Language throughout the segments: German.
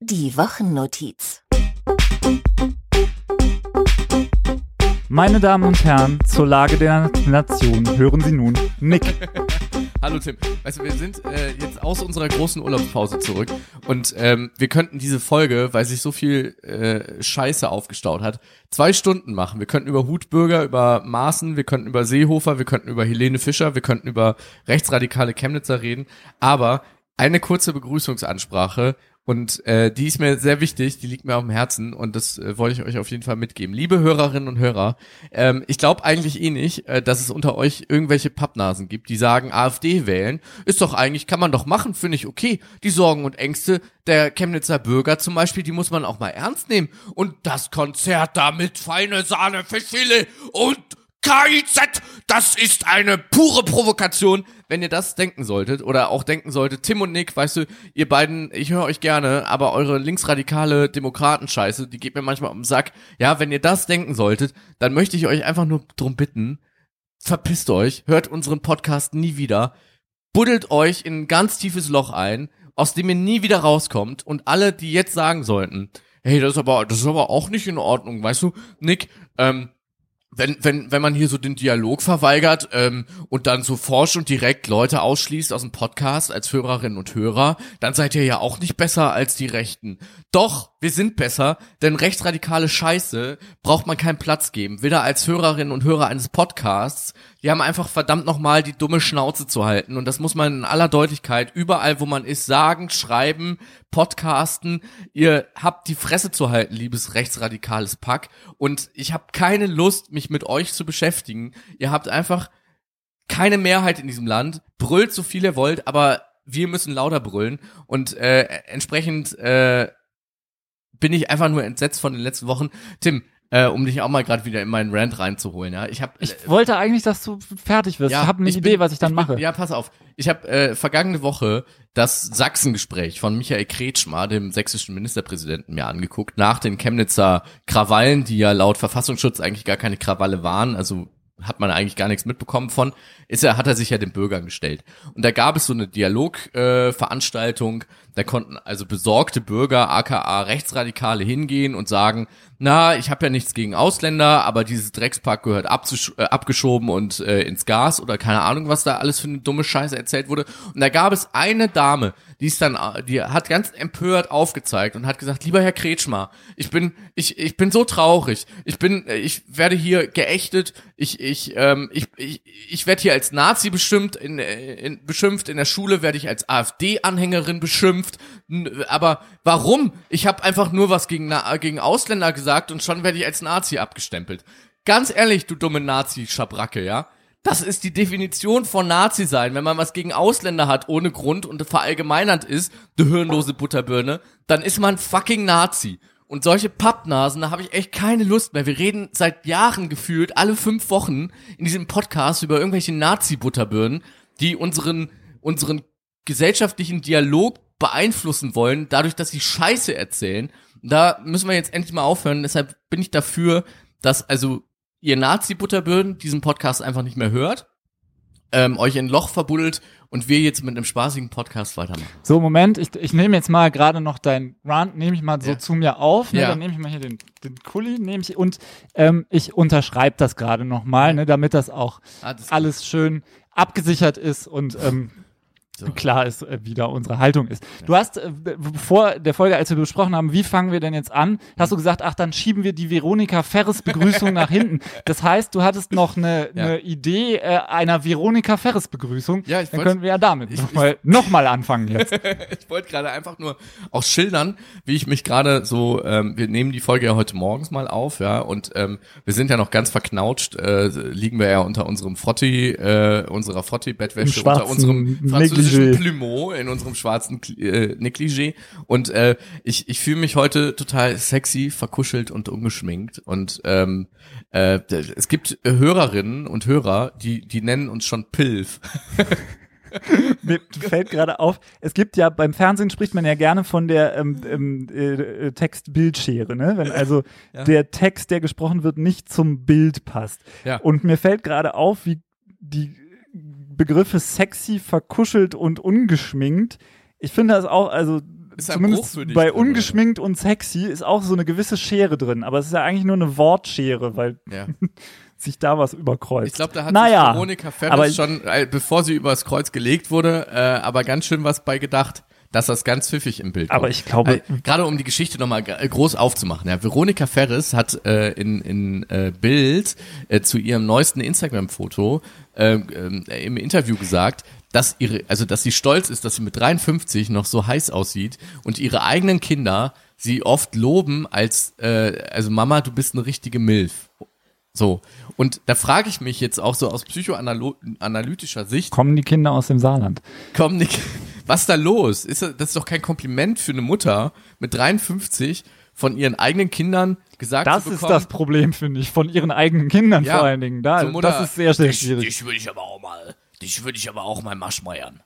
Die Wochennotiz. Meine Damen und Herren, zur Lage der Nation hören Sie nun Nick. Hallo Tim, weißt du, wir sind jetzt aus unserer großen Urlaubspause zurück und wir könnten diese Folge, weil sich so viel Scheiße aufgestaut hat, 2 Stunden machen. Wir könnten über Hutbürger, über Maaßen, wir könnten über Seehofer, wir könnten über Helene Fischer, wir könnten über rechtsradikale Chemnitzer reden, aber eine kurze Begrüßungsansprache und die ist mir sehr wichtig, die liegt mir auf dem Herzen und das wollte ich euch auf jeden Fall mitgeben. Liebe Hörerinnen und Hörer, ich glaube eigentlich nicht, dass es unter euch irgendwelche Pappnasen gibt, die sagen, AfD wählen, ist doch eigentlich, kann man doch machen, finde ich okay. Die Sorgen und Ängste der Chemnitzer Bürger zum Beispiel, die muss man auch mal ernst nehmen. Und das Konzert da mit feine Sahne, Fischfilet und KIZ, das ist eine pure Provokation. Wenn ihr das denken solltet oder auch denken solltet, Tim und Nick, weißt du, ihr beiden, ich höre euch gerne, aber eure linksradikale Demokratenscheiße, die geht mir manchmal um den Sack. Ja, wenn ihr das denken solltet, dann möchte ich euch einfach nur drum bitten, verpisst euch, hört unseren Podcast nie wieder, buddelt euch in ein ganz tiefes Loch ein, aus dem ihr nie wieder rauskommt und alle, die jetzt sagen sollten, hey, das ist aber auch nicht in Ordnung, weißt du, Nick, wenn man hier so den Dialog verweigert und dann so forsch und direkt Leute ausschließt aus dem Podcast als Hörerinnen und Hörer, dann seid ihr ja auch nicht besser als die Rechten. Doch, wir sind besser, denn rechtsradikale Scheiße braucht man keinen Platz geben. Weder als Hörerinnen und Hörer eines Podcasts, die haben einfach verdammt nochmal die dumme Schnauze zu halten und das muss man in aller Deutlichkeit überall, wo man ist, sagen, schreiben, podcasten. Ihr habt die Fresse zu halten, liebes rechtsradikales Pack, und ich habe keine Lust, mich mit euch zu beschäftigen. Ihr habt einfach keine Mehrheit in diesem Land, brüllt so viel ihr wollt, aber wir müssen lauter brüllen und entsprechend bin ich einfach nur entsetzt von den letzten Wochen. Tim, um dich auch mal gerade wieder in meinen Rant reinzuholen, ja. Ich wollte eigentlich, dass du fertig wirst. Ja, ich habe eine Idee, was ich dann mache. Ja, pass auf. Ich habe vergangene Woche das Sachsengespräch von Michael Kretschmer, dem sächsischen Ministerpräsidenten, mir angeguckt, nach den Chemnitzer Krawallen, die ja laut Verfassungsschutz eigentlich gar keine Krawalle waren, also hat man eigentlich gar nichts mitbekommen von, hat er sich ja den Bürgern gestellt. Und da gab es so eine Dialogveranstaltung, da konnten also besorgte Bürger, aka Rechtsradikale, hingehen und sagen, na, ich habe ja nichts gegen Ausländer, aber dieses Dreckspack gehört abgeschoben und ins Gas oder keine Ahnung, was da alles für eine dumme Scheiße erzählt wurde. Und da gab es eine Dame, die hat ganz empört aufgezeigt und hat gesagt, lieber Herr Kretschmer, ich bin so traurig, ich werde hier geächtet, ich werde hier als Nazi beschimpft, in der Schule werde ich als AfD-Anhängerin beschimpft, aber warum? Ich habe einfach nur was gegen Ausländer gesagt und schon werde ich als Nazi abgestempelt. Ganz ehrlich, du dumme Nazi-Schabracke, ja? Das ist die Definition von Nazi sein. Wenn man was gegen Ausländer hat, ohne Grund und verallgemeinert ist, du hirnlose Butterbirne, dann ist man fucking Nazi. Und solche Pappnasen, da habe ich echt keine Lust mehr. Wir reden seit Jahren gefühlt, alle 5 Wochen in diesem Podcast über irgendwelche Nazi-Butterbirnen, die unseren gesellschaftlichen Dialog beeinflussen wollen, dadurch, dass sie Scheiße erzählen. Da müssen wir jetzt endlich mal aufhören. Deshalb bin ich dafür, dass also ihr Nazi-Butterbirnen diesen Podcast einfach nicht mehr hört, euch in ein Loch verbuddelt und wir jetzt mit einem spaßigen Podcast weitermachen. So, Moment, ich nehme jetzt mal gerade noch deinen Rant, nehme ich mal so zu mir auf, ne? Ja. Dann nehme ich mal hier den Kuli, und ich unterschreibe das gerade nochmal, ne, damit das auch alles schön abgesichert ist und klar ist, wie da unsere Haltung ist. Ja. Du hast vor der Folge, als wir besprochen haben, wie fangen wir denn jetzt an, hast du gesagt, ach, dann schieben wir die Veronika Ferres Begrüßung nach hinten. Das heißt, du hattest noch eine Idee einer Veronika Ferres Begrüßung. Ja, dann können wir ja damit nochmal anfangen jetzt. Ich wollte gerade einfach nur auch schildern, wie ich mich gerade so, wir nehmen die Folge ja heute morgens mal auf, ja, und wir sind ja noch ganz verknautscht, liegen wir ja unter unserem unserer Frotti-Bettwäsche, unter unserem französischen Plumeau, in unserem schwarzen Negligé, und ich fühle mich heute total sexy, verkuschelt und ungeschminkt, und es gibt Hörerinnen und Hörer, die nennen uns schon Pilf. Mir fällt gerade auf, es gibt ja, beim Fernsehen spricht man ja gerne von der Text-Bildschere, ne? Wenn also der Text, der gesprochen wird, nicht zum Bild passt. Ja. Und mir fällt gerade auf, wie die Begriffe sexy, verkuschelt und ungeschminkt, ich finde das auch, also zumindest bei ungeschminkt und sexy ist auch so eine gewisse Schere drin, aber es ist ja eigentlich nur eine Wortschere, weil sich da was überkreuzt. Ich glaube, da hat sich Veronika Ferres schon, bevor sie übers Kreuz gelegt wurde, aber ganz schön was bei gedacht, dass das ganz pfiffig im Bild kommt. Aber ich glaube, gerade um die Geschichte nochmal groß aufzumachen, ja, Veronika Ferres hat in Bild zu ihrem neuesten Instagram-Foto im Interview gesagt, dass sie stolz ist, dass sie mit 53 noch so heiß aussieht und ihre eigenen Kinder sie oft loben als also Mama, du bist eine richtige Milf. So, und da frage ich mich jetzt auch so aus psychoanalytischer Sicht. Kommen die Kinder aus dem Saarland? Was ist da los? Das ist doch kein Kompliment für eine Mutter mit 53 von ihren eigenen Kindern gesagt zu bekommen. Das ist das Problem, finde ich, von ihren eigenen Kindern vor allen Dingen. Das ist sehr, sehr schwierig. Dich würde ich aber auch mal maschmeiern.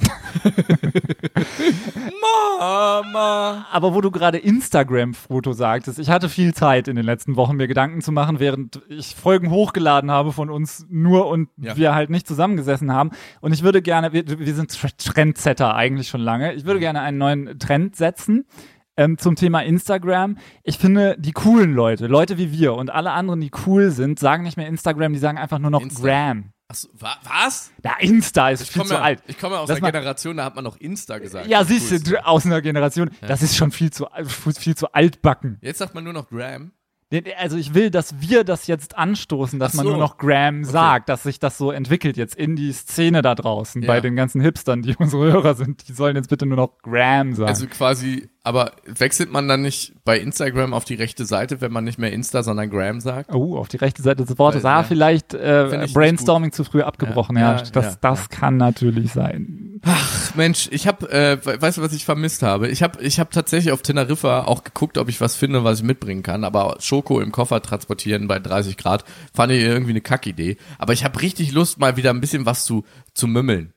Mama. Aber wo du gerade Instagram-Foto sagtest, ich hatte viel Zeit in den letzten Wochen, mir Gedanken zu machen, während ich Folgen hochgeladen habe von uns nur und wir halt nicht zusammengesessen haben. Und ich würde gerne, wir sind Trendsetter eigentlich schon lange, ich würde gerne einen neuen Trend setzen. Zum Thema Instagram. Ich finde, die coolen Leute wie wir und alle anderen, die cool sind, sagen nicht mehr Instagram, die sagen einfach nur noch Gram. Achso, was? Ja, Insta ist viel zu alt. Ich komme aus einer Generation, da hat man noch Insta gesagt. Ja, siehst du, aus einer Generation, das ist schon viel zu altbacken. Jetzt sagt man nur noch Gram. Also ich will, dass wir das jetzt anstoßen, dass man nur noch Gram sagt, dass sich das so entwickelt jetzt in die Szene da draußen, bei den ganzen Hipstern, die unsere Hörer sind, die sollen jetzt bitte nur noch Gram sagen. Also quasi, aber wechselt man dann nicht bei Instagram auf die rechte Seite, wenn man nicht mehr Insta, sondern Gram sagt? Oh, auf die rechte Seite des Wortes. Vielleicht Brainstorming zu früh abgebrochen, das kann natürlich sein. Ach Mensch, ich habe, weißt du, was ich vermisst habe? Ich hab tatsächlich auf Teneriffa auch geguckt, ob ich was finde, was ich mitbringen kann, aber Schoko im Koffer transportieren bei 30 Grad fand ich irgendwie eine Kackidee. Aber ich habe richtig Lust, mal wieder ein bisschen was zu mümmeln.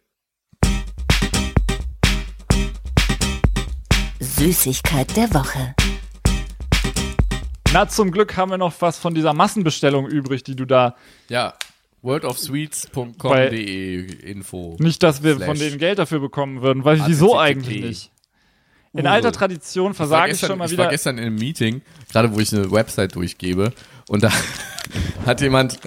Süßigkeit der Woche. Na, zum Glück haben wir noch was von dieser Massenbestellung übrig, die du da... Ja, worldofsweets.com.de Info. Nicht, dass wir von denen Geld dafür bekommen würden, weil wieso eigentlich nicht? In alter Tradition versage ich schon mal wieder. Ich war gestern in einem Meeting, gerade wo ich eine Website durchgebe, und da hat jemand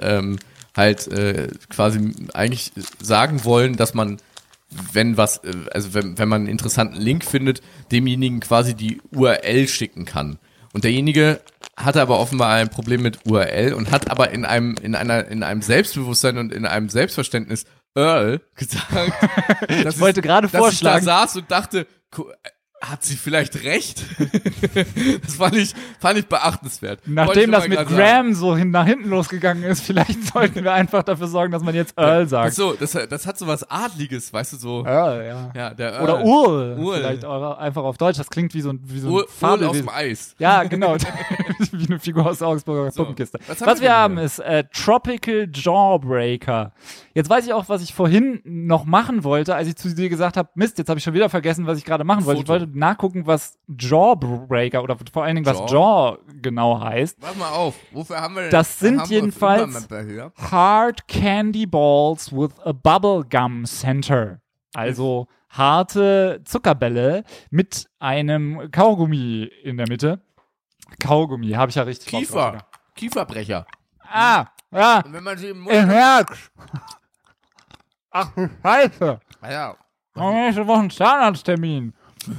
quasi eigentlich sagen wollen, dass man, wenn man einen interessanten Link findet, demjenigen quasi die URL schicken kann. Und derjenige hatte aber offenbar ein Problem mit URL und hat aber in einem Selbstbewusstsein und in einem Selbstverständnis Earl gesagt. Ich wollte gerade vorschlagen. Ich da saß und dachte, hat sie vielleicht recht? Das fand ich beachtenswert. Nachdem das mit Gram so nach hinten losgegangen ist, vielleicht sollten wir einfach dafür sorgen, dass man jetzt Earl sagt. So, das hat so was Adliges, weißt du, so. Earl, ja. Ja, der Earl. Oder Url. Vielleicht einfach auf Deutsch. Das klingt wie so ein Url aus dem Eis. Ja, genau. Wie eine Figur aus der Augsburger Puppenkiste. Was wir haben ist Tropical Jawbreaker. Jetzt weiß ich auch, was ich vorhin noch machen wollte, als ich zu dir gesagt habe, Mist, jetzt habe ich schon wieder vergessen, was ich gerade machen wollte. Ich wollte nachgucken, was Jawbreaker oder vor allen Dingen, was Jaw genau heißt. Warte mal auf, wofür haben wir denn? Das sind jedenfalls Hard Candy Balls with a Bubblegum Center. Also harte Zuckerbälle mit einem Kaugummi in der Mitte. Kaugummi, habe ich ja richtig Kieferbrecher. Ja. Und wenn man sie im Mund Herz. Ach, Scheiße. Ja. Nächste Woche ein Zahnarzttermin.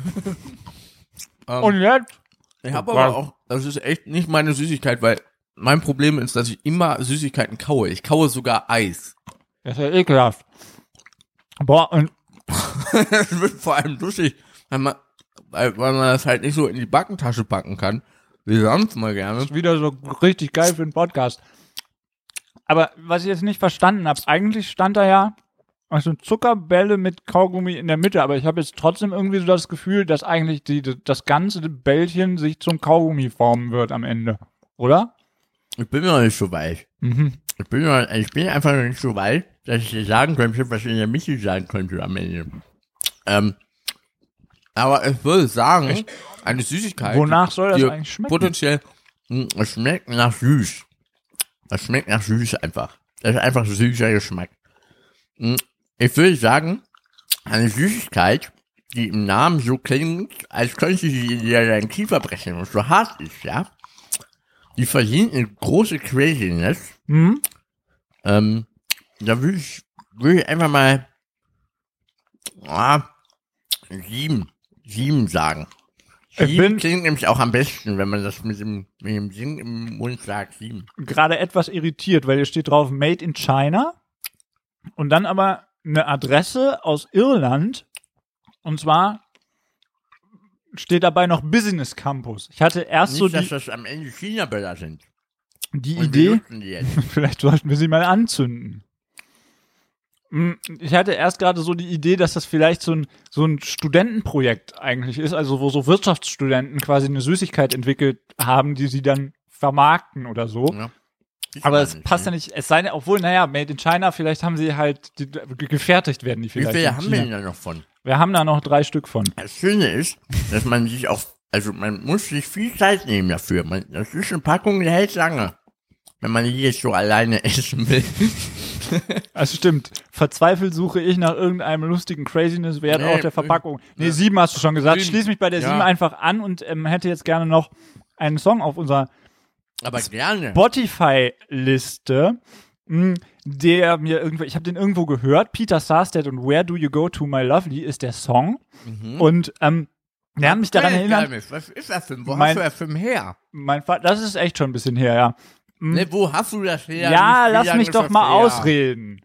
Und jetzt? Ich habe aber auch, das ist echt nicht meine Süßigkeit, weil mein Problem ist, dass ich immer Süßigkeiten kaue. Ich kaue sogar Eis. Das ist ja ekelhaft. Boah, und das wird vor allem lustig, weil man das halt nicht so in die Backentasche packen kann, wie sonst mal gerne. Das ist wieder so richtig geil für den Podcast. Aber was ich jetzt nicht verstanden habe, eigentlich stand da ja also Zuckerbälle mit Kaugummi in der Mitte, aber ich habe jetzt trotzdem irgendwie so das Gefühl, dass eigentlich das ganze Bällchen sich zum Kaugummi formen wird am Ende, oder? Ich bin noch nicht so weit. Mhm. Ich bin einfach noch nicht so weit, dass ich dir sagen könnte, was in der Michi sein könnte am Ende. Aber ich würde sagen, eine Süßigkeit. Wonach soll das eigentlich schmecken? Potenziell, es schmeckt nach süß. Es schmeckt nach süß einfach. Das ist einfach süßer Geschmack. Ich würde sagen, eine Süßigkeit, die im Namen so klingt, als könnte sie dir deinen Kiefer brechen und so hart ist, ja. Die verdient eine große Craziness. Da würde ich einfach mal 7 sagen. 7 klingt nämlich auch am besten, wenn man das mit dem Singen im Mund sagt, 7. Gerade etwas irritiert, weil hier steht drauf Made in China und dann aber eine Adresse aus Irland und zwar steht dabei noch Business Campus. Ich hatte erst Nicht, dass das am Ende China-Böller sind. Die Und Idee, die vielleicht sollten wir sie mal anzünden. Ich hatte erst gerade so die Idee, dass das vielleicht so ein Studentenprojekt eigentlich ist, also wo so Wirtschaftsstudenten quasi eine Süßigkeit entwickelt haben, die sie dann vermarkten oder so. Ja, aber es passt ja nicht, es sei denn, obwohl, Made in China, vielleicht haben sie halt, gefertigt werden die vielleicht. Wie viele haben wir denn da noch von? Wir haben da noch 3 Stück von. Das Schöne ist, dass man sich auch, also man muss sich viel Zeit nehmen dafür. Das ist eine Packung, die hält lange. Wenn man die jetzt so alleine essen will. Das stimmt. Verzweifelt suche ich nach irgendeinem lustigen Craziness-Wert auf der Verpackung. 7 hast du schon gesagt. 7. Schließ mich bei der 7 einfach an und hätte jetzt gerne noch einen Song auf unserer Spotify-Liste, der mir ich habe den irgendwo gehört. Peter Sarstedt und Where Do You Go To My Lovely ist der Song. Und der hat mich daran erinnert. Was ist das denn? Wo hast du das denn her? Mein Vater, das ist echt schon ein bisschen her, ja. Ne, wo hast du das her? Ja, lass mich doch mal ausreden.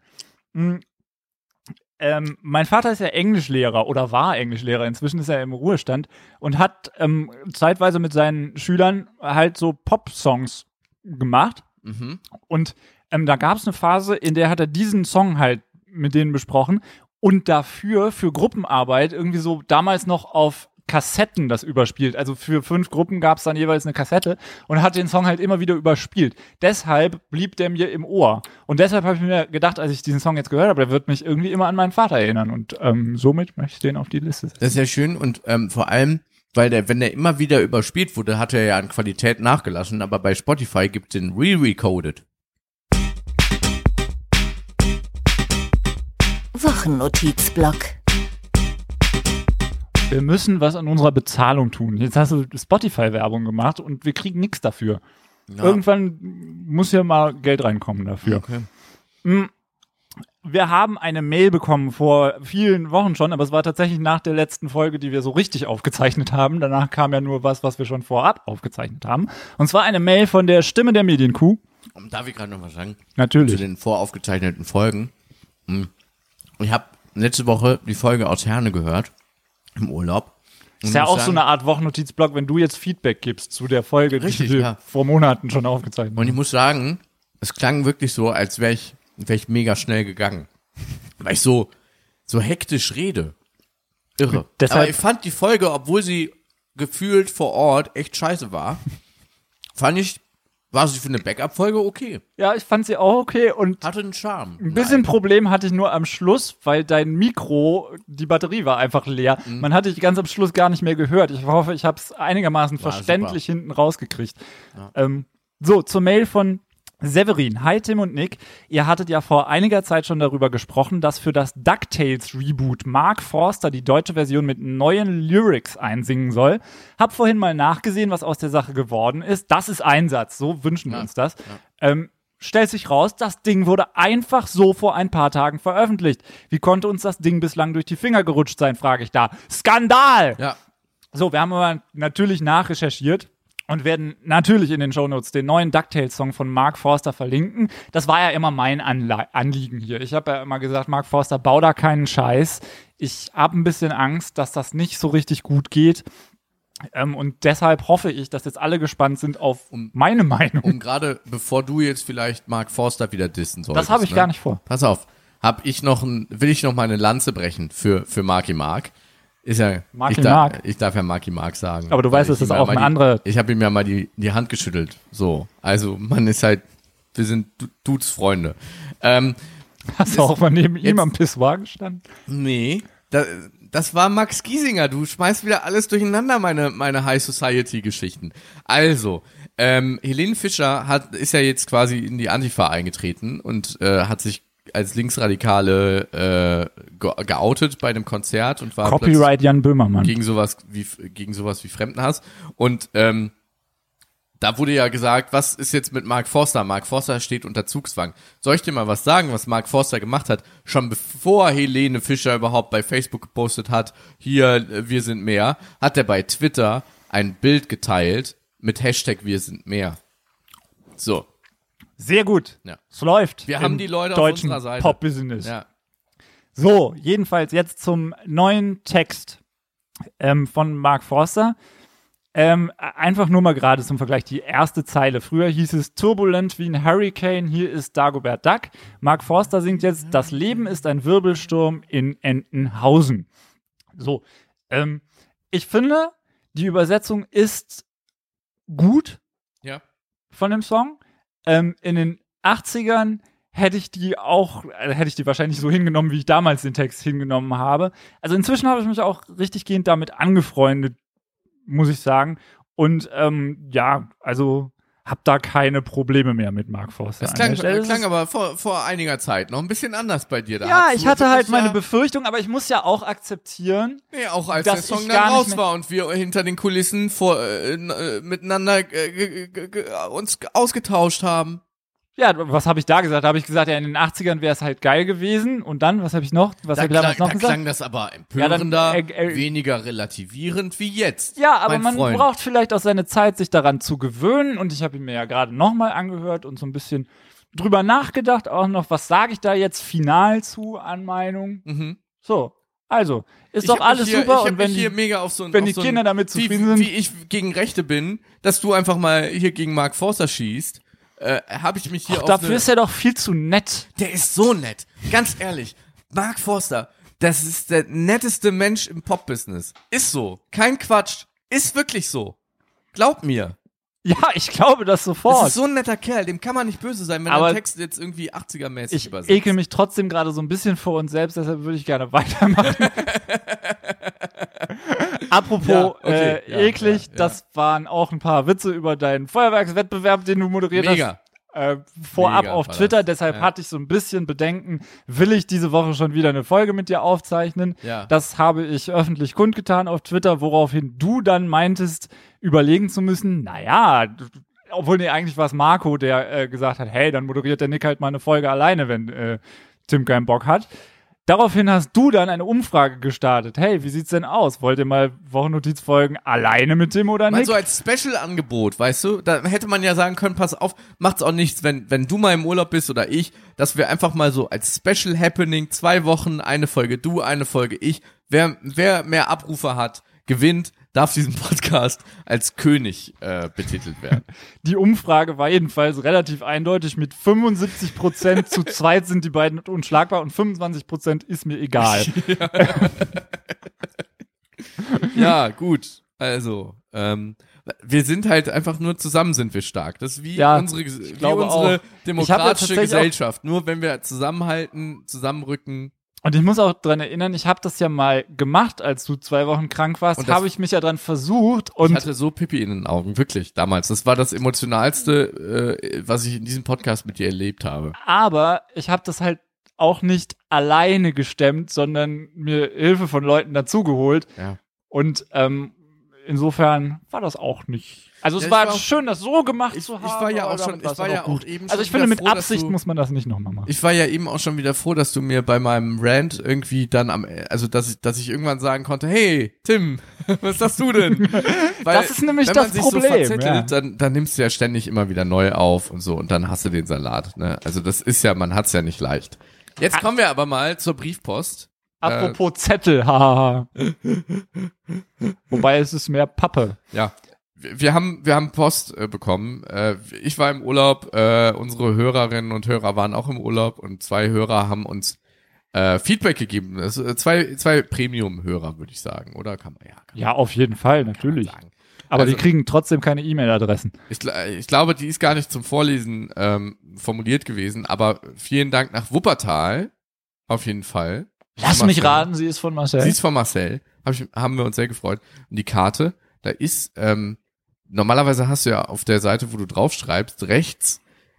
Mein Vater ist ja Englischlehrer oder war Englischlehrer, inzwischen ist er im Ruhestand und hat zeitweise mit seinen Schülern halt so Pop-Songs gemacht. Und da gab es eine Phase, in der hat er diesen Song halt mit denen besprochen und dafür für Gruppenarbeit irgendwie so damals noch auf Kassetten das überspielt. Also für 5 Gruppen gab es dann jeweils eine Kassette und hat den Song halt immer wieder überspielt. Deshalb blieb der mir im Ohr. Und deshalb habe ich mir gedacht, als ich diesen Song jetzt gehört habe, der wird mich irgendwie immer an meinen Vater erinnern. Und somit möchte ich den auf die Liste setzen. Das ist ja schön und vor allem, weil wenn der immer wieder überspielt wurde, hat er ja an Qualität nachgelassen, aber bei Spotify gibt es den Re-Recoded. Wochennotizblock. Wir müssen was an unserer Bezahlung tun. Jetzt hast du Spotify-Werbung gemacht und wir kriegen nichts dafür. Ja. Irgendwann muss ja mal Geld reinkommen dafür. Okay. Wir haben eine Mail bekommen vor vielen Wochen schon, aber es war tatsächlich nach der letzten Folge, die wir so richtig aufgezeichnet haben. Danach kam ja nur was wir schon vorab aufgezeichnet haben. Und zwar eine Mail von der Stimme der Medienkuh. Darf ich gerade noch was sagen? Natürlich. Zu den voraufgezeichneten Folgen. Ich habe letzte Woche die Folge aus Herne gehört. Im Urlaub. Ist ja auch so eine Art Wochennotizblock, wenn du jetzt Feedback gibst zu der Folge, die wir vor Monaten schon aufgezeichnet haben. Und ich muss sagen, es klang wirklich so, als wäre ich mega schnell gegangen. Weil ich so hektisch rede. Irre. Aber ich fand die Folge, obwohl sie gefühlt vor Ort echt scheiße war, war sie für eine Backup-Folge okay. Ja, ich fand sie auch okay und hatte einen Charme. Ein bisschen Problem hatte ich nur am Schluss, weil dein Mikro, die Batterie war einfach leer. Man hatte dich ganz am Schluss gar nicht mehr gehört. Ich hoffe, ich habe es einigermaßen verständlich hinten rausgekriegt. Ja. So, zur Mail von Severin. Hi Tim und Nick, ihr hattet ja vor einiger Zeit schon darüber gesprochen, dass für das DuckTales-Reboot Mark Forster die deutsche Version mit neuen Lyrics einsingen soll. Hab vorhin mal nachgesehen, was aus der Sache geworden ist. Das ist Einsatz, so wünschen wir uns das. Ja. Stellt sich raus, das Ding wurde einfach so vor ein paar Tagen veröffentlicht. Wie konnte uns das Ding bislang durch die Finger gerutscht sein, frage ich da. Skandal! Ja. So, wir haben aber natürlich nachrecherchiert und werden natürlich in den Shownotes den neuen DuckTales-Song von Mark Forster verlinken. Das war ja immer mein Anliegen hier. Ich habe ja immer gesagt, Mark Forster, bau da keinen Scheiß. Ich habe ein bisschen Angst, dass das nicht so richtig gut geht. Und deshalb hoffe ich, dass jetzt alle gespannt sind auf meine Meinung. Und gerade bevor du jetzt vielleicht Mark Forster wieder dissen solltest. Das habe ich gar nicht vor. Pass auf, will ich noch mal eine Lanze brechen für Marky Mark. Ist ja, ich darf ja Marky Mark sagen. Aber du weißt, es ist auch eine andere. Ich habe ihm ja mal die Hand geschüttelt. So, also man ist halt, wir sind Dudes-Freunde. Hast du auch mal neben ihm am Pissoir gestanden? Nee, das war Max Giesinger. Du schmeißt wieder alles durcheinander, meine High Society Geschichten. Also, Helene Fischer ist ja jetzt quasi in die Antifa eingetreten und hat sich als Linksradikale geoutet bei einem Konzert und war Copyright Jan Böhmermann. gegen sowas wie Fremdenhass. Und da wurde ja gesagt, was ist jetzt mit Mark Forster? Mark Forster steht unter Zugzwang. Soll ich dir mal was sagen, was Mark Forster gemacht hat? Schon bevor Helene Fischer überhaupt bei Facebook gepostet hat, hier, wir sind mehr, hat er bei Twitter ein Bild geteilt mit Hashtag wir sind mehr. So. Sehr gut. Ja. Es läuft. Wir haben die Leute auf unserer Seite. Pop-Business. Ja. So, jedenfalls jetzt zum neuen Text von Mark Forster. Einfach nur mal gerade zum Vergleich die erste Zeile. Früher hieß es turbulent wie ein Hurricane, hier ist Dagobert Duck. Mark Forster singt jetzt, das Leben ist ein Wirbelsturm in Entenhausen. So, ich finde, die Übersetzung ist gut von dem Song. In den 80ern hätte ich die wahrscheinlich so hingenommen, wie ich damals den Text hingenommen habe. Also inzwischen habe ich mich auch richtiggehend damit angefreundet, muss ich sagen. Und also hab da keine Probleme mehr mit Mark Forster. Das klang aber vor einiger Zeit noch ein bisschen anders bei dir. Ja, ich hatte halt meine Befürchtung, aber ich muss ja auch akzeptieren. Nee, auch als der Song dann raus war und wir hinter den Kulissen miteinander uns ausgetauscht haben. Ja, was habe ich da gesagt? Da habe ich gesagt, ja, in den 80ern wäre es halt geil gewesen. Und dann, was habe ich noch? Was habe ich damals noch gesagt? Da klang das aber empörender, weniger relativierend wie jetzt. Ja, aber man braucht vielleicht auch seine Zeit, sich daran zu gewöhnen. Und ich habe ihn mir ja gerade nochmal angehört und so ein bisschen drüber nachgedacht. Auch noch, was sage ich da jetzt final zu an Meinung? Mhm. So, also, ist doch alles super. Und wenn die Kinder damit zufrieden sind. Wie ich gegen Rechte bin, dass du einfach mal hier gegen Mark Forster schießt. Habe ich mich hier dafür ist er doch viel zu nett. Der ist so nett. Ganz ehrlich. Mark Forster, das ist der netteste Mensch im Pop-Business. Ist so. Kein Quatsch. Ist wirklich so. Glaub mir. Ja, ich glaube das sofort. Das ist so ein netter Kerl. Dem kann man nicht böse sein, wenn der Text jetzt irgendwie 80er-mäßig übersetzt. Ich ekel mich trotzdem gerade so ein bisschen vor uns selbst, deshalb würde ich gerne weitermachen. Apropos eklig, das waren auch ein paar Witze über deinen Feuerwerkswettbewerb, den du moderiert hast. Vorab auf Twitter, deshalb hatte ich so ein bisschen Bedenken, will ich diese Woche schon wieder eine Folge mit dir aufzeichnen? Ja. Das habe ich öffentlich kundgetan auf Twitter, woraufhin du dann meintest, überlegen zu müssen, naja, obwohl eigentlich war es Marco, der gesagt hat, hey, dann moderiert der Nick halt mal eine Folge alleine, wenn Tim keinen Bock hat. Daraufhin hast du dann eine Umfrage gestartet. Hey, wie sieht's denn aus? Wollt ihr mal Wochennotizfolgen alleine mit Tim oder Nick? Mal so als Special-Angebot, weißt du? Da hätte man ja sagen können, pass auf, macht's auch nichts, wenn du mal im Urlaub bist oder ich, dass wir einfach mal so als Special-Happening 2 Wochen, eine Folge du, eine Folge ich. Wer mehr Abrufe hat, gewinnt, darf diesen Podcast als König betitelt werden. Die Umfrage war jedenfalls relativ eindeutig. Mit 75% zu zweit sind die beiden unschlagbar und 25% ist mir egal. Ja, gut. Also, wir sind halt einfach nur zusammen sind wir stark. Das ist wie unsere demokratische Gesellschaft. Nur wenn wir zusammenhalten, zusammenrücken. Und ich muss auch dran erinnern, ich habe das ja mal gemacht, als du 2 Wochen krank warst, habe ich mich ja dran versucht. Und ich hatte so Pipi in den Augen, wirklich, damals. Das war das Emotionalste, was ich in diesem Podcast mit dir erlebt habe. Aber ich habe das halt auch nicht alleine gestemmt, sondern mir Hilfe von Leuten dazugeholt. Ja. Und insofern war das auch nicht. Also es war schön, das so gemacht zu haben. Ich war ja auch eben also ich finde, mit Absicht muss man das nicht nochmal machen. Ich war ja eben auch schon wieder froh, dass du mir bei meinem Rant irgendwie dann dass ich irgendwann sagen konnte, hey, Tim, was sagst du denn? Weil, das ist nämlich das Problem. Wenn man sich so verzettelt, dann nimmst du ja ständig immer wieder neu auf und so und dann hast du den Salat. Ne? Also das ist ja, man hat's ja nicht leicht. Jetzt kommen wir aber mal zur Briefpost. Apropos Zettel, haha. Wobei es ist mehr Pappe. Ja. Wir haben Post bekommen. Ich war im Urlaub, unsere Hörerinnen und Hörer waren auch im Urlaub und 2 Hörer haben uns Feedback gegeben. Also, 2 Premium-Hörer, würde ich sagen, oder? Kann man auf jeden Fall, natürlich. Aber also, die kriegen trotzdem keine E-Mail-Adressen. Ich glaube, die ist gar nicht zum Vorlesen formuliert gewesen, aber vielen Dank nach Wuppertal, auf jeden Fall. Lass mich raten, sie ist von Marcel. Sie ist von Marcel. Haben wir uns sehr gefreut. Und die Karte, da ist, normalerweise hast du ja auf der Seite, wo du draufschreibst, rechts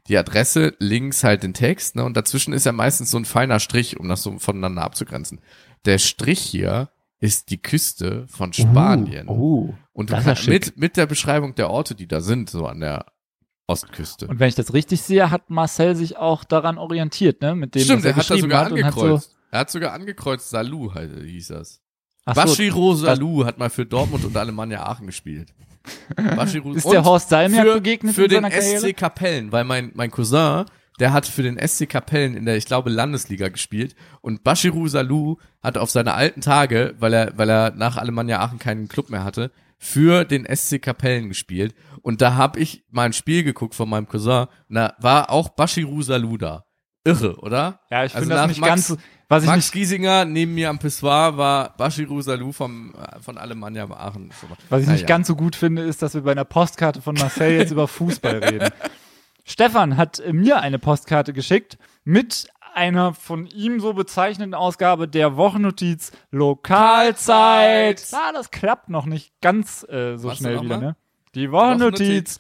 die Adresse, links halt den Text, ne? Und dazwischen ist ja meistens so ein feiner Strich, um das so voneinander abzugrenzen. Der Strich hier ist die Küste von Spanien. Und du kannst mit der Beschreibung der Orte, die da sind, so an der Ostküste. Und wenn ich das richtig sehe, hat Marcel sich auch daran orientiert, ne? Mit dem, stimmt, was er hat da sogar angekreuzt. So Er hat sogar angekreuzt, Salou hieß das. Ach so, Bachirou Salou hat mal für Dortmund und Alemannia Aachen gespielt. Ist der Horst Salmiak begegnet für in seiner den Karriere? SC Kapellen, weil mein Cousin, der hat für den SC Kapellen in der, ich glaube, Landesliga gespielt und Bachirou Salou hat auf seine alten Tage, weil er nach Alemannia Aachen keinen Club mehr hatte, für den SC Kapellen gespielt und da habe ich mal ein Spiel geguckt von meinem Cousin und da war auch Bachirou Salou da. Irre, oder? Ja, ich finde das nicht ganz so, was ich Max nicht Giesinger neben mir am Pissoir war Bachirou Salou von Alemannia Aachen. Was ich nicht ganz so gut finde, ist, dass wir bei einer Postkarte von Marcel jetzt über Fußball reden. Stefan hat mir eine Postkarte geschickt mit einer von ihm so bezeichneten Ausgabe der Wochennotiz Lokalzeit. Das klappt noch nicht ganz so schnell wieder, ne? Die Wochennotiz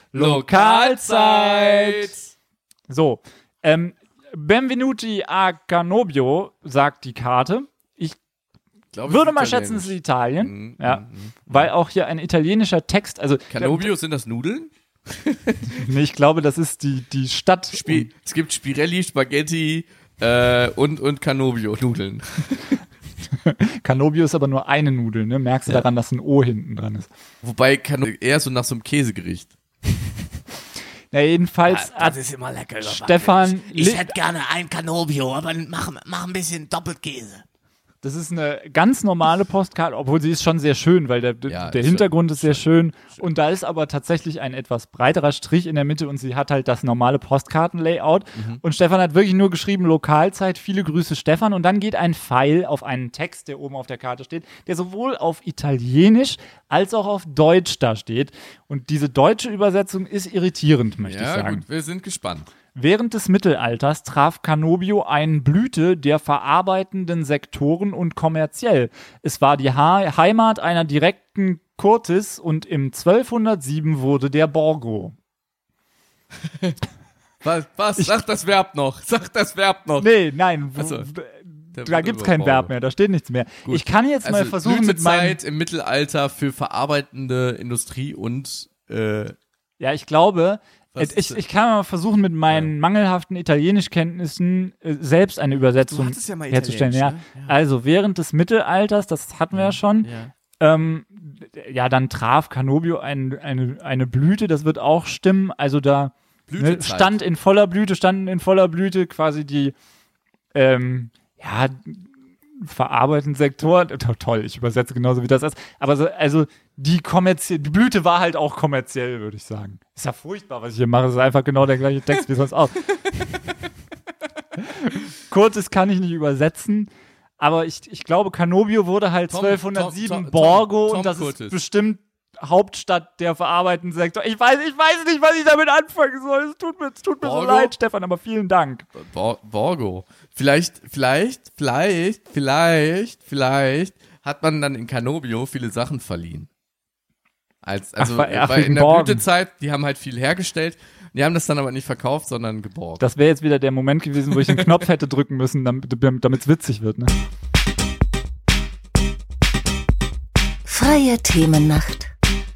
Lokalzeit. So, Benvenuti a Canobio, sagt die Karte. Ich würde mal schätzen, es ist Italien. Weil auch hier ein italienischer Text, also Canobio, sind das Nudeln? Nee, ich glaube, das ist die Stadt. Es gibt Spirelli, Spaghetti und Canobio-Nudeln. Canobio ist aber nur eine Nudel, ne? Merkst du daran, dass ein O hinten dran ist. Wobei Canobio eher so nach so einem Käsegericht. Ja, jedenfalls das ist immer lecker. Stefan. Ich hätte gerne ein Canobio, aber mach ein bisschen Doppelkäse. Das ist eine ganz normale Postkarte, obwohl sie ist schon sehr schön, weil der Hintergrund ist sehr schön. Und da ist aber tatsächlich ein etwas breiterer Strich in der Mitte und sie hat halt das normale Postkartenlayout. Und Stefan hat wirklich nur geschrieben, Lokalzeit, viele Grüße Stefan. Und dann geht ein Pfeil auf einen Text, der oben auf der Karte steht, der sowohl auf Italienisch als auch auf Deutsch da steht. Und diese deutsche Übersetzung ist irritierend, möchte ich sagen. Ja, gut, wir sind gespannt. Während des Mittelalters traf Canobio eine Blüte der verarbeitenden Sektoren und kommerziell. Es war die Heimat einer direkten Curtis und im 1207 wurde der Borgo. Was? Sag das Verb noch. Nee, nein. Also, da gibt's kein Verb mehr, da steht nichts mehr. Gut. Ich kann jetzt mal versuchen mit meinem... Blütezeit im Mittelalter für verarbeitende Industrie und... Ja, ich glaube... Ich kann mal versuchen, mit meinen mangelhaften Italienischkenntnissen selbst eine Übersetzung herzustellen. Ja. Ne? Ja. Also während des Mittelalters, das hatten wir ja schon, dann traf Canobio eine Blüte, das wird auch stimmen. Also da standen in voller Blüte quasi die verarbeitenden Sektoren. Toll, ich übersetze genauso wie das ist. Aber die Blüte war halt auch kommerziell, würde ich sagen. Ist ja furchtbar, was ich hier mache. Es ist einfach genau der gleiche Text wie sonst auch. Kurzes kann ich nicht übersetzen, aber ich glaube, Canobio wurde halt 1207 Borgo und das ist bestimmt Hauptstadt der verarbeitenden Sektor. Ich weiß nicht, was ich damit anfangen soll. Es tut mir so leid, Stefan, aber vielen Dank. Borgo. Vielleicht hat man dann in Canobio viele Sachen verliehen. Weil in der Blütezeit, die haben halt viel hergestellt, die haben das dann aber nicht verkauft, sondern geborgen. Das wäre jetzt wieder der Moment gewesen, wo ich den Knopf hätte drücken müssen, damit es witzig wird, ne? Freie Themennacht.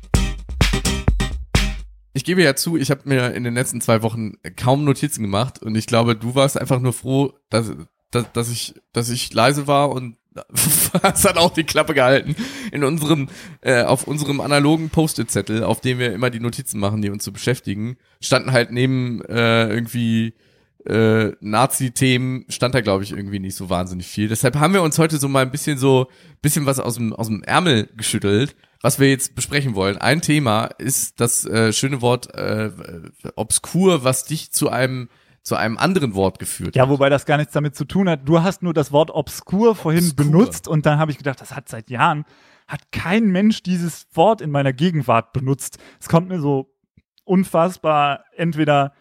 Ich gebe ja zu, ich habe mir in den letzten 2 Wochen kaum Notizen gemacht und ich glaube, du warst einfach nur froh, dass ich leise war und es hat auch die Klappe gehalten. Auf unserem analogen Post-it-Zettel, auf dem wir immer die Notizen machen, die uns so beschäftigen, standen halt neben irgendwie Nazi-Themen, stand da glaube ich irgendwie nicht so wahnsinnig viel. Deshalb haben wir uns heute so mal ein bisschen was aus dem Ärmel geschüttelt, was wir jetzt besprechen wollen. Ein Thema ist das schöne Wort obskur, was dich zu einem anderen Wort geführt. Ja, wobei das gar nichts damit zu tun hat. Du hast nur das Wort obskur vorhin benutzt und dann habe ich gedacht, das hat seit Jahren, hat kein Mensch dieses Wort in meiner Gegenwart benutzt. Es kommt mir so unfassbar entweder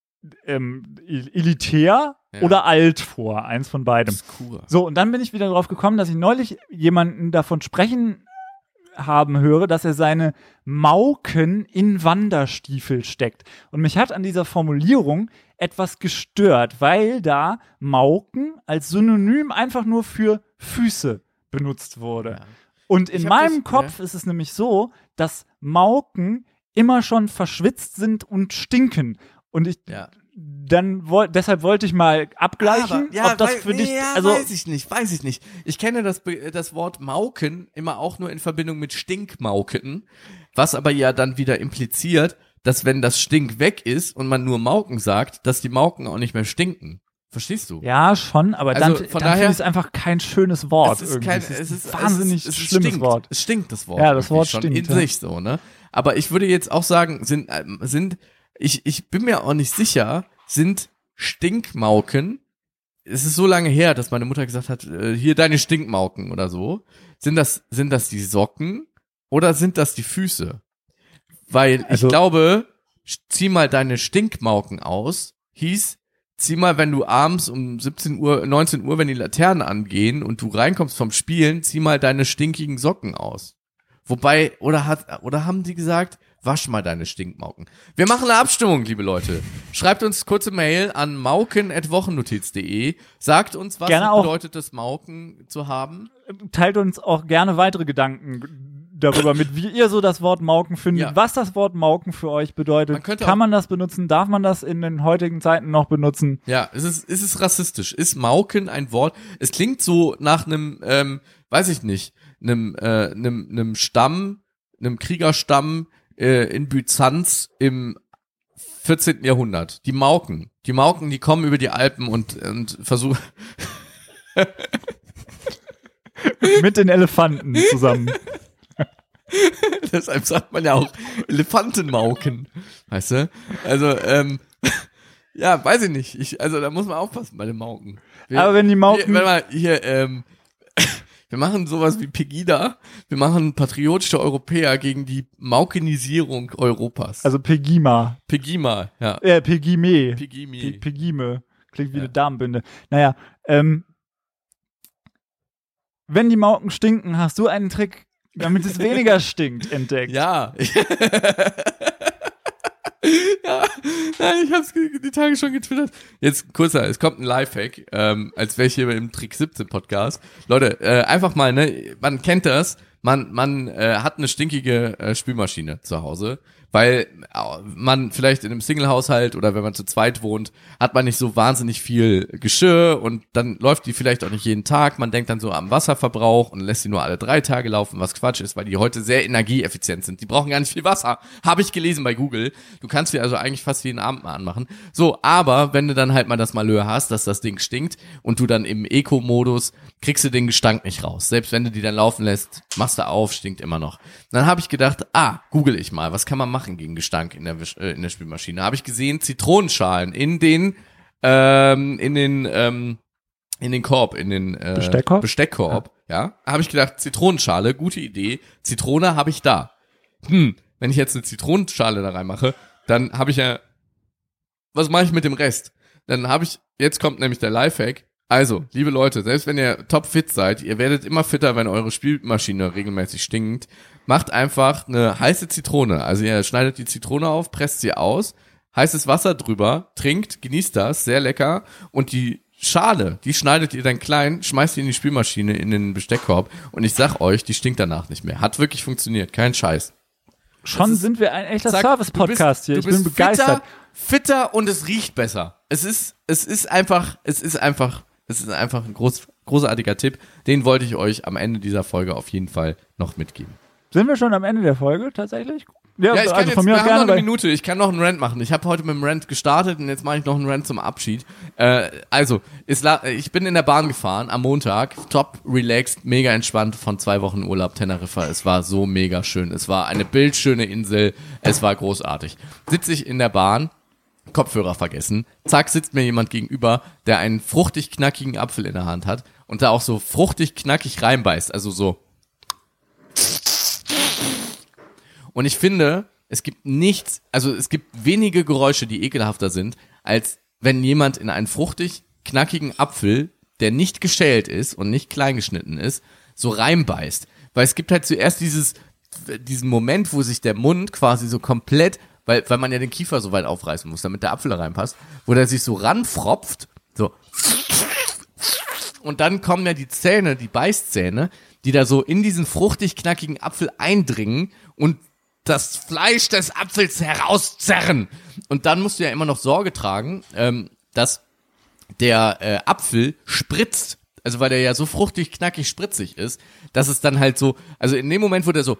elitär oder alt vor, eins von beidem. Obskur. So, und dann bin ich wieder drauf gekommen, dass ich neulich jemanden davon sprechen haben höre, dass er seine Mauken in Wanderstiefel steckt. Und mich hat an dieser Formulierung etwas gestört, weil da Mauken als Synonym einfach nur für Füße benutzt wurde. Ja. Und in meinem Kopf ist es nämlich so, dass Mauken immer schon verschwitzt sind und stinken. Und deshalb wollte ich mal abgleichen, ob das für dich, also weiß ich nicht. Ich kenne das Wort Mauken immer auch nur in Verbindung mit Stinkmauken, was aber ja dann wieder impliziert, dass wenn das Stink weg ist und man nur Mauken sagt, dass die Mauken auch nicht mehr stinken. Verstehst du? Ja, schon, aber also dann finde ich es einfach kein schönes Wort. Es ist wahnsinnig schlimmes Wort. Es stinkt, das Wort. Ja, das Wort schon stinkt. In sich so, ne? Aber ich würde jetzt auch sagen, ich bin mir auch nicht sicher, sind Stinkmauken, es ist so lange her, dass meine Mutter gesagt hat, hier deine Stinkmauken oder so, sind das die Socken oder sind das die Füße? Weil ich glaube, zieh mal deine Stinkmauken aus, hieß, zieh mal, wenn du abends um 17 Uhr, 19 Uhr, wenn die Laternen angehen und du reinkommst vom Spielen, zieh mal deine stinkigen Socken aus. Wobei, oder haben die gesagt, wasch mal deine Stinkmauken. Wir machen eine Abstimmung, liebe Leute. Schreibt uns kurze Mail an mauken@wochennotiz.de. Sagt uns, was bedeutet es, Mauken zu haben. Teilt uns auch gerne weitere Gedanken darüber mit, wie ihr so das Wort Mauken findet, was das Wort Mauken für euch bedeutet. Kann man das benutzen? Darf man das in den heutigen Zeiten noch benutzen? Ja, ist es rassistisch? Ist Mauken ein Wort? Es klingt so nach einem, weiß ich nicht, einem Stamm, einem Kriegerstamm in Byzanz im 14. Jahrhundert. Die Mauken, die kommen über die Alpen und versuchen mit den Elefanten zusammen. Deshalb sagt man ja auch Elefantenmauken, weißt du? Also, ja, weiß ich nicht. Also da muss man aufpassen bei den Mauken. Aber wenn die Mauken... Wir machen sowas wie Pegida. Wir machen patriotische Europäer gegen die Maukenisierung Europas. Also Pegima, ja. Pegime. Pegime. Pegime. Klingt wie eine Damenbinde. Naja, wenn die Mauken stinken, hast du einen Trick, damit es weniger stinkt, entdeckt. Ja. Ja, nein, ich hab's die Tage schon getwittert. Jetzt es kommt ein Lifehack, als wäre ich hier im Trick 17 Podcast. Leute, einfach mal, ne, man kennt das, man hat eine stinkige Spülmaschine zu Hause, weil man vielleicht in einem Single-Haushalt oder wenn man zu zweit wohnt, hat man nicht so wahnsinnig viel Geschirr und dann läuft die vielleicht auch nicht jeden Tag. Man denkt dann so am Wasserverbrauch und lässt sie nur alle 3 Tage laufen, was Quatsch ist, weil die heute sehr energieeffizient sind. Die brauchen gar nicht viel Wasser. Habe ich gelesen bei Google. Du kannst die also eigentlich fast wie einen Abend mal anmachen. So, aber wenn du dann halt mal das Malheur hast, dass das Ding stinkt und du dann im Eco-Modus kriegst du den Gestank nicht raus. Selbst wenn du die dann laufen lässt, machst du auf, stinkt immer noch. Dann habe ich gedacht, google ich mal, was kann man machen gegen Gestank in der Spülmaschine? Habe ich gesehen, Zitronenschalen in den Korb, in den Besteckkorb, ja. Habe ich gedacht, Zitronenschale, gute Idee. Zitrone habe ich da. Wenn ich jetzt eine Zitronenschale da reinmache, dann habe ich ja, was mache ich mit dem Rest? Jetzt kommt nämlich der Lifehack. Also, liebe Leute, selbst wenn ihr topfit seid, ihr werdet immer fitter, wenn eure Spülmaschine regelmäßig stinkt. Macht einfach eine heiße Zitrone. Also ihr schneidet die Zitrone auf, presst sie aus, heißes Wasser drüber, trinkt, genießt das, sehr lecker. Und die Schale, die schneidet ihr dann klein, schmeißt die in die Spülmaschine, in den Besteckkorb. Und ich sag euch, die stinkt danach nicht mehr. Hat wirklich funktioniert, kein Scheiß. Schon sind wir ein echter Service-Podcast hier. Ich bin begeistert. Fitter und es riecht besser. Es ist einfach ein großartiger Tipp. Den wollte ich euch am Ende dieser Folge auf jeden Fall noch mitgeben. Sind wir schon am Ende der Folge tatsächlich? Ja, ich kann wir haben noch eine Minute. Ich kann noch einen Rant machen. Ich habe heute mit dem Rant gestartet und jetzt mache ich noch einen Rant zum Abschied. Ich bin in der Bahn gefahren am Montag, top relaxed, mega entspannt von 2 Wochen Urlaub Teneriffa. Es war so mega schön. Es war eine bildschöne Insel. Es war großartig. Sitze ich in der Bahn, Kopfhörer vergessen. Zack, sitzt mir jemand gegenüber, der einen fruchtig knackigen Apfel in der Hand hat und da auch so fruchtig knackig reinbeißt. Also so. Und ich finde, es gibt wenige Geräusche, die ekelhafter sind, als wenn jemand in einen fruchtig knackigen Apfel, der nicht geschält ist und nicht klein geschnitten ist, so reinbeißt. Weil es gibt halt zuerst dieses diesen Moment, wo sich der Mund quasi so komplett, weil man ja den Kiefer so weit aufreißen muss, damit der Apfel da reinpasst, wo der sich so ranfropft, so. Und dann kommen ja die Zähne, die Beißzähne, die da so in diesen fruchtig knackigen Apfel eindringen und das Fleisch des Apfels herauszerren. Und dann musst du ja immer noch Sorge tragen, dass der Apfel spritzt. Also weil der ja so fruchtig, knackig, spritzig ist, dass es dann halt so, also in dem Moment, wo der so,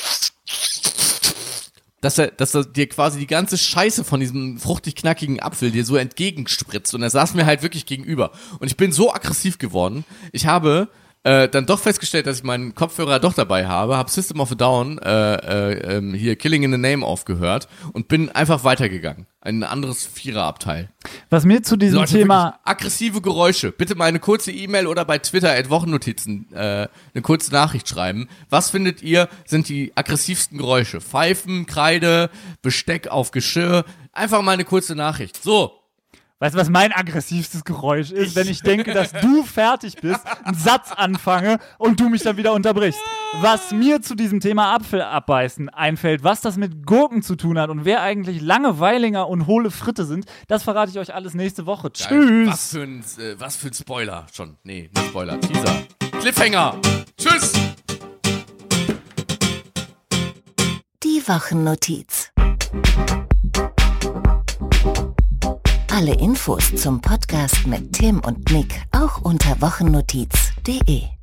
dass er dir quasi die ganze Scheiße von diesem fruchtig knackigen Apfel dir so entgegenspritzt und er saß mir halt wirklich gegenüber und ich bin so aggressiv geworden, ich habe dann doch festgestellt, dass ich meinen Kopfhörer doch dabei habe System of a Down hier Killing in the Name aufgehört und bin einfach weitergegangen. Ein anderes Viererabteil. Was mir zu diesem Leute, Thema... Aggressive Geräusche. Bitte mal eine kurze E-Mail oder bei Twitter @Wochennotizen eine kurze Nachricht schreiben. Was findet ihr, sind die aggressivsten Geräusche? Pfeifen, Kreide, Besteck auf Geschirr. Einfach mal eine kurze Nachricht. So. Weißt du, was mein aggressivstes Geräusch ist, wenn ich denke, dass du fertig bist, einen Satz anfange und du mich dann wieder unterbrichst? Was mir zu diesem Thema Apfel abbeißen einfällt, was das mit Gurken zu tun hat und wer eigentlich Langeweilinger und hohle Fritte sind, das verrate ich euch alles nächste Woche. Geil. Tschüss! Was für ein Spoiler schon. Nee, nicht Spoiler, Teaser. Cliffhanger! Tschüss! Die Wochennotiz. Alle Infos zum Podcast mit Tim und Nick auch unter wochennotiz.de.